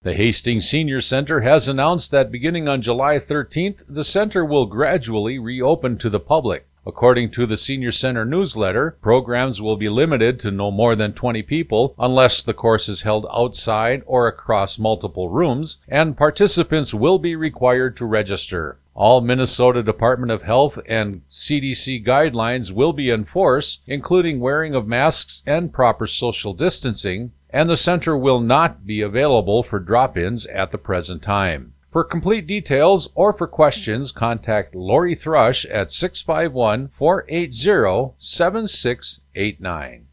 The Hastings Senior Center has announced that beginning on July 13th, the center will gradually reopen to the public. According to the Senior Center newsletter, programs will be limited to no more than 20 people unless the course is held outside or across multiple rooms, and participants will be required to register. All Minnesota Department of Health and CDC guidelines will be in force, including wearing of masks and proper social distancing, and the center will not be available for drop-ins at the present time. For complete details or for questions, contact Lori Thrush at 651-480-7689.